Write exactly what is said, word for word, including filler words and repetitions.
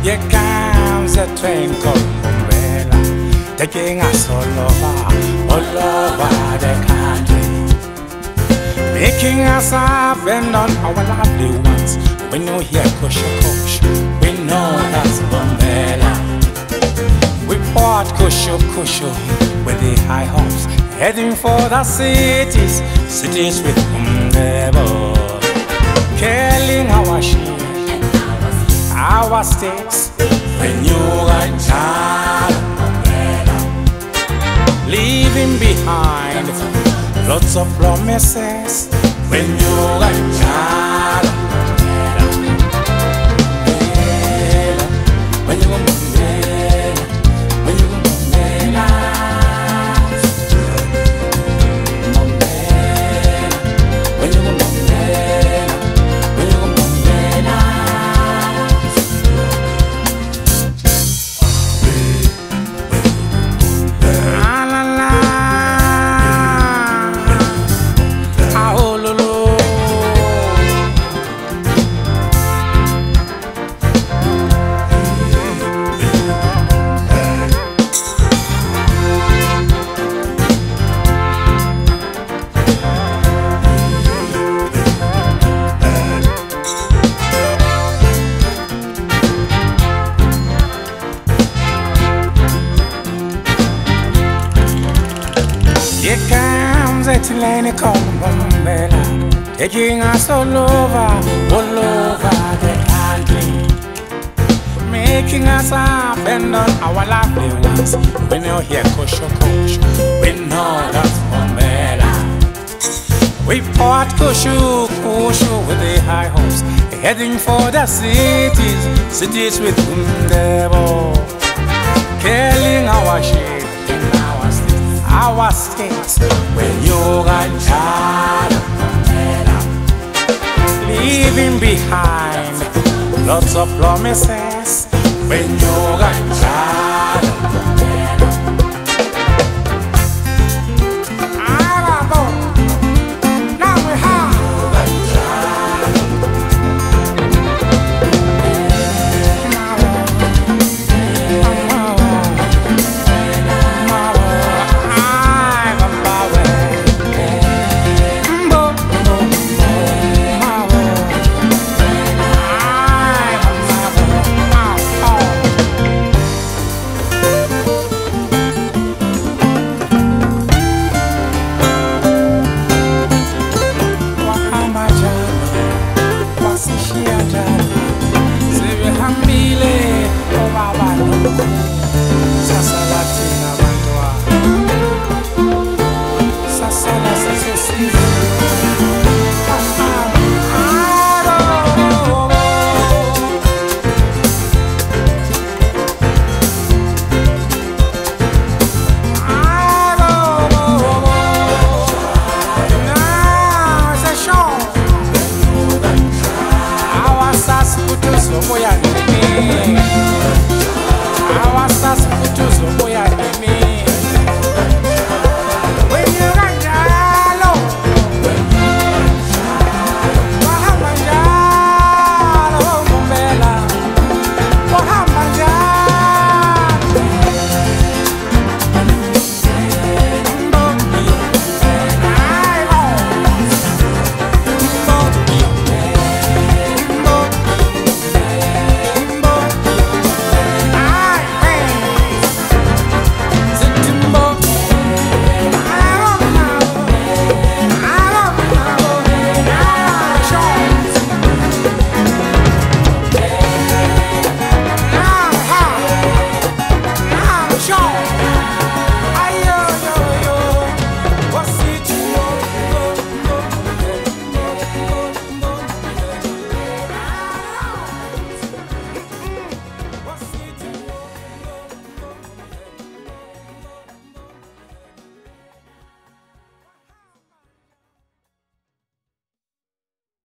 Here comes a train called Umbrella, taking us all over, all over the country, making us up and on our lovely ones. When you hear Kosho Kosho, we know that's Umbrella. We bought Kosho Kosho with the high hopes, heading for the cities, cities with Umbrella, killing our sheep, our stakes, when you got child, leaving behind lots of promises, when you got child, when you got when you got Here comes a Tilani called Umbrella, taking us all over, all over the country, making us up and on our lovely ones. When you hear Kosho Kosho, we know that's Umbrella. We bought Kosho Kosho with the high hopes, heading for the cities, cities with Umbrella, killing our sheep. Our states, when you got child, leaving behind lots of promises, when you got child. Hambile, oh Baba,